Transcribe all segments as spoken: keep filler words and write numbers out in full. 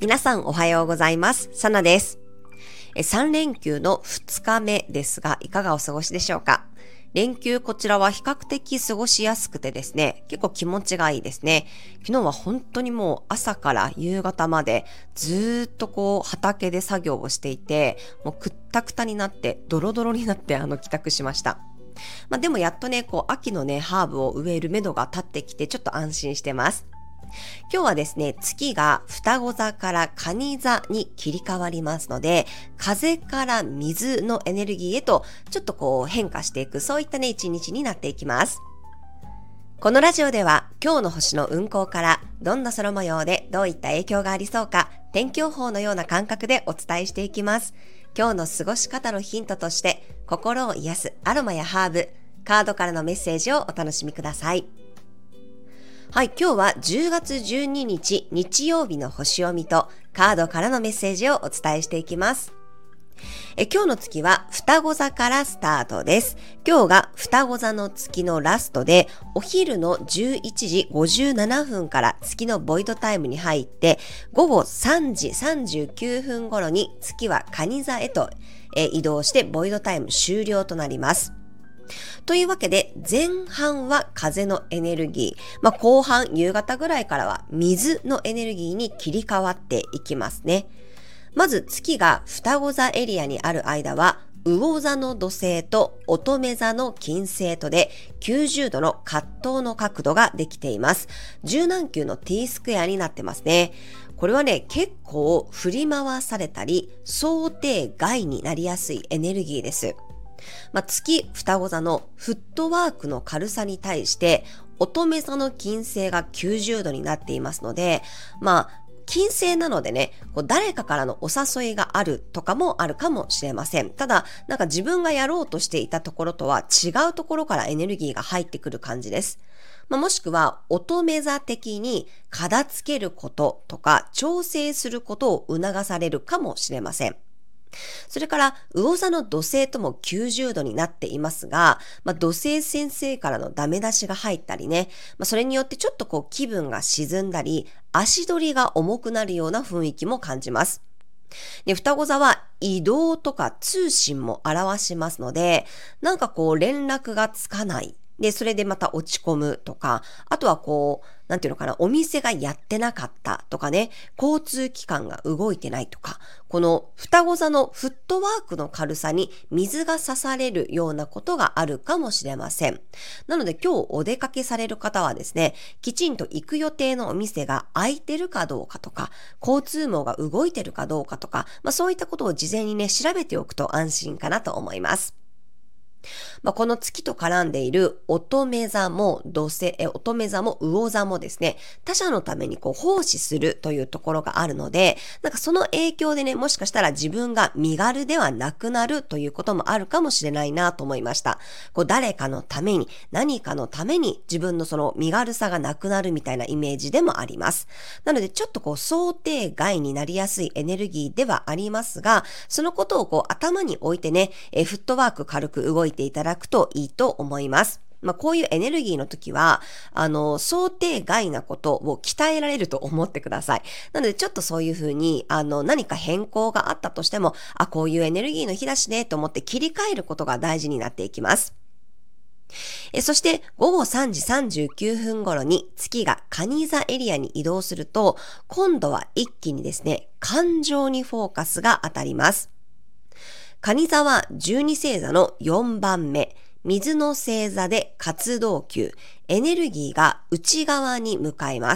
皆さんおはようございます。サナです。さん連休のふつかめですが、いかがお過ごしでしょうか。連休こちらは比較的過ごしやすくてですね、結構気持ちがいいですね。昨日は本当にもう朝から夕方までずーっとこう畑で作業をしていて、もうくったくたになってドロドロになってあの帰宅しました。まあでもやっとね、こう秋のねハーブを植える目処が立ってきてちょっと安心してます。今日はですね、月が双子座から蟹座に切り替わりますので、風から水のエネルギーへとちょっとこう変化していく、そういったね一日になっていきます。このラジオでは今日の星の運行からどんな空模様でどういった影響がありそうか、天気予報のような感覚でお伝えしていきます。今日の過ごし方のヒントとして心を癒すアロマやハーブ、カードからのメッセージをお楽しみください。はい、今日はじゅうがつじゅうににち日曜日の星読みとカードからのメッセージをお伝えしていきます。え今日の月は双子座からスタートです。今日が双子座の月のラストで、お昼のじゅういちじごじゅうななふんから月のボイドタイムに入って、ごごさんじさんじゅうきゅうふん頃に月は蟹座へとえ移動してボイドタイム終了となります。というわけで、前半は風のエネルギー、まあ、後半夕方ぐらいからは水のエネルギーに切り替わっていきますね。まず月が双子座エリアにある間は、魚座の土星と乙女座の金星とできゅうじゅうどの葛藤の角度ができています。十何級の T スクエアになってますね。これはね、結構振り回されたり想定外になりやすいエネルギーです。まあ、月双子座のフットワークの軽さに対して乙女座の金星がきゅうじゅうどになっていますので、まあ金星なのでね、こう誰かからのお誘いがあるとかもあるかもしれません。ただなんか自分がやろうとしていたところとは違うところからエネルギーが入ってくる感じです。まあ、もしくは乙女座的に片付けることとか調整することを促されるかもしれません。それから魚座の土星ともきゅうじゅうどになっていますが、まあ、土星先生からのダメ出しが入ったりね、まあ、それによってちょっとこう気分が沈んだり足取りが重くなるような雰囲気も感じます。で、双子座は移動とか通信も表しますので、なんかこう連絡がつかないで、それでまた落ち込むとか、あとはこう、なんていうのかな、お店がやってなかったとかね、交通機関が動いてないとか、この双子座のフットワークの軽さに水が刺されるようなことがあるかもしれません。なので今日お出かけされる方はですね、きちんと行く予定のお店が開いてるかどうかとか、交通網が動いてるかどうかとか、まあそういったことを事前にね、調べておくと安心かなと思います。まあ、この月と絡んでいる乙女座も土星、え乙女座も魚座もですね、他者のためにこう奉仕するというところがあるので、なんかその影響でね、もしかしたら自分が身軽ではなくなるということもあるかもしれないなと思いました。こう誰かのために、何かのために自分のその身軽さがなくなるみたいなイメージでもあります。なのでちょっとこう想定外になりやすいエネルギーではありますが、そのことをこう頭に置いてね、えフットワーク軽く動いていただくといいと思います。まあ、こういうエネルギーの時は、あの、想定外なことを鍛えられると思ってください。なので、ちょっとそういうふうに、あの、何か変更があったとしても、あ、こういうエネルギーの日だしね、と思って切り替えることが大事になっていきます。えそしてごごさんじさんじゅうきゅうふん頃に月が蟹座エリアに移動すると、今度は一気にですね、感情にフォーカスが当たります。蟹座はじゅうに星座のよんばんめ、水の星座で活動級、エネルギーが内側に向かいます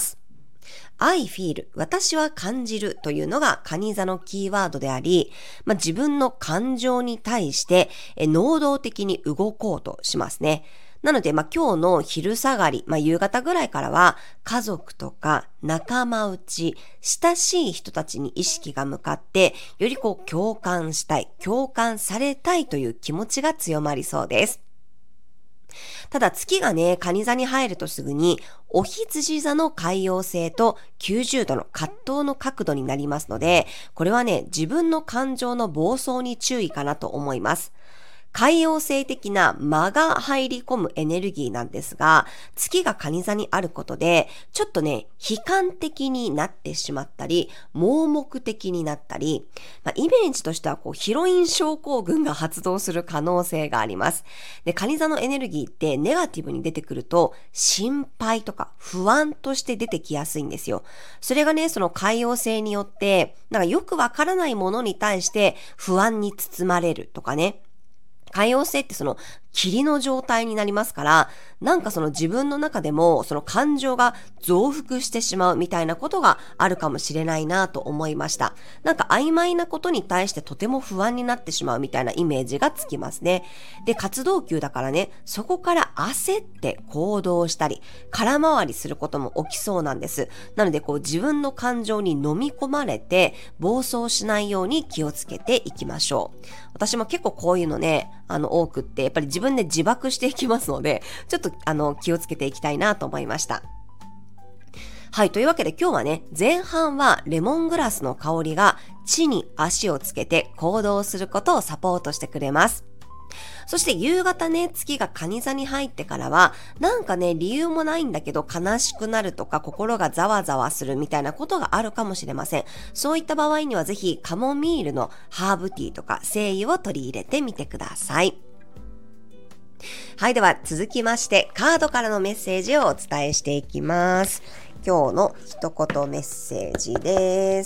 。I feel 私は感じるというのが蟹座のキーワードであり、まあ、自分の感情に対してえ能動的に動こうとしますね。なので、まあ、今日の昼下がり、まあ、夕方ぐらいからは家族とか仲間内、親しい人たちに意識が向かって、よりこう共感したい、共感されたいという気持ちが強まりそうです。ただ月がね、蟹座に入るとすぐに、お羊座の海洋星ときゅうじゅうどの葛藤の角度になりますので、これはね、自分の感情の暴走に注意かなと思います。 海洋性的な間が入り込むエネルギーなんですが、月が蟹座にあることで、ちょっとね、悲観的になってしまったり、盲目的になったり、まあ、イメージとしてはこうヒロイン症候群が発動する可能性があります。で、蟹座のエネルギーってネガティブに出てくると、心配とか不安として出てきやすいんですよ。それがね、その海洋性によって、なんかよくわからないものに対して不安に包まれるとかね。海洋性ってその霧の状態になりますから、なんかその自分の中でもその感情が増幅してしまうみたいなことがあるかもしれないなと思いました。なんか曖昧なことに対してとても不安になってしまうみたいなイメージがつきますね。で、活動級だからね、そこから焦って行動したり、空回りすることも起きそうなんです。なのでこう自分の感情に飲み込まれて暴走しないように気をつけていきましょう。私も結構こういうのね、あの多くってやっぱり自分で自爆していきますので、ちょっとあの気をつけていきたいなと思いました。はい、というわけで今日はね、前半はレモングラスの香りが地に足をつけて行動することをサポートしてくれます。そして夕方ね、月が蟹座に入ってからは、なんかね、理由もないんだけど悲しくなるとか心がざわざわするみたいなことがあるかもしれません。そういった場合にはぜひカモミールのハーブティーとか精油を取り入れてみてください。はい、では続きましてカードからのメッセージをお伝えしていきます。今日の一言メッセージです。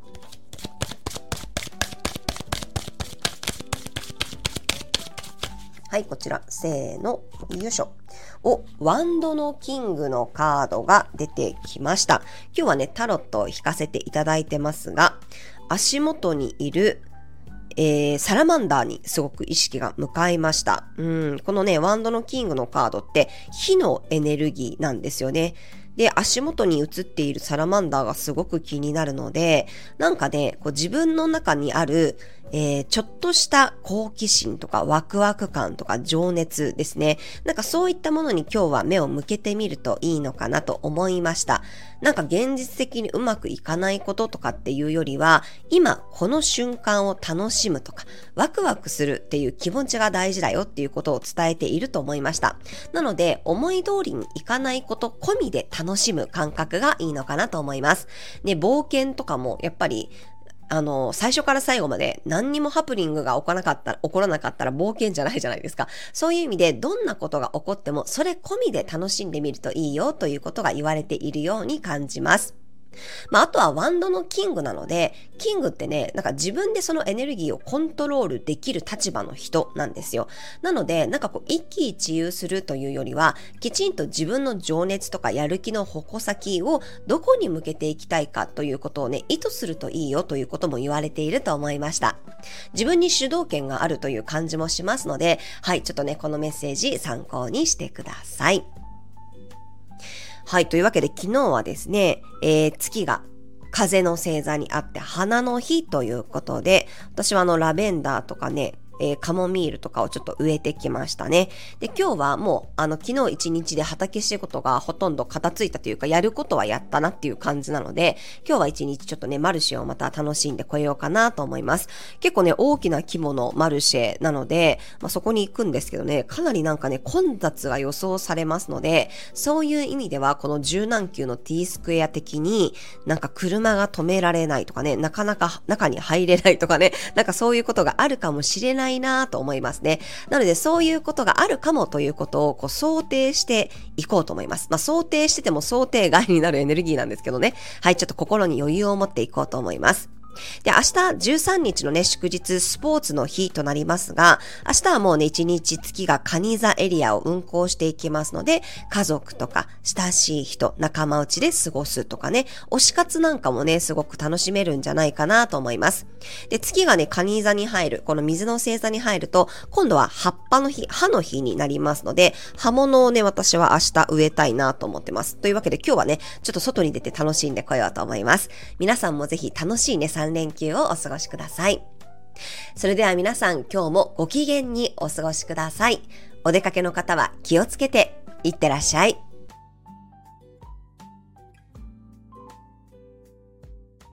はい、こちら、せーの、よいしょ。お、ワンドのキングのカードが出てきました。今日はね、タロットを引かせていただいてますが、足元にいる、えー、サラマンダーにすごく意識が向かいました。うん、このね、ワンドのキングのカードって火のエネルギーなんですよね。で、足元に映っているサラマンダーがすごく気になるので、なんかね、こう自分の中にある、えー、ちょっとした好奇心とかワクワク感とか情熱ですね。なんかそういったものに今日は目を向けてみるといいのかなと思いました。なんか現実的にうまくいかないこととかっていうよりは、今この瞬間を楽しむとか、ワクワクするっていう気持ちが大事だよっていうことを伝えていると思いました。なので、思い通りにいかないこと込みで楽しむ感覚がいいのかなと思います。で、冒険とかもやっぱりあの、最初から最後まで何にもハプニングが起こらなかったら、起こらなかったら冒険じゃないじゃないですか。そういう意味でどんなことが起こってもそれ込みで楽しんでみるといいよということが言われているように感じます。まあ、あとはワンドのキングなので、キングってね、なんか自分でそのエネルギーをコントロールできる立場の人なんですよ。なので、なんかこう一喜一憂するというよりは、きちんと自分の情熱とかやる気の矛先をどこに向けていきたいかということをね、意図するといいよということも言われていると思いました。自分に主導権があるという感じもしますので、はい、ちょっとね、このメッセージ参考にしてください。はい。というわけで昨日はですね、えー、月が風の星座にあって花の日ということで、私はあのラベンダーとかね、えー、カモミールとかをちょっと植えてきましたね。で、今日はもう、あの、昨日一日で畑仕事がほとんど片付いたというか、やることはやったなっていう感じなので、今日は一日ちょっとね、マルシェをまた楽しんでこようかなと思います。結構ね、大きな規模のマルシェなので、まあ、そこに行くんですけどね、かなりなんかね、混雑が予想されますので、そういう意味では、この柔軟球の T スクエア的に、なんか車が止められないとかね、なかなか中に入れないとかね、なんかそういうことがあるかもしれないないなと思いますね。なのでそういうことがあるかもということをこう想定していこうと思います。まあ想定してても想定外になるエネルギーなんですけどね。はい、ちょっと心に余裕を持っていこうと思います。で、明日じゅうさんにちのね、祝日スポーツの日となりますが、明日はもうね、一日月が蟹座エリアを運行していきますので、家族とか親しい人、仲間内で過ごすとかね、推し活なんかもね、すごく楽しめるんじゃないかなと思います。で、月がね、蟹座に入る、この水の星座に入ると、今度は葉っぱの日、葉の日になりますので、葉物をね、私は明日植えたいなと思ってます。というわけで今日はね、ちょっと外に出て楽しんでこようと思います。皆さんもぜひ楽しいね、さんれんきゅうをお過ごしください。それでは皆さん今日もご機嫌にお過ごしください。お出かけの方は気をつけていってらっしゃい。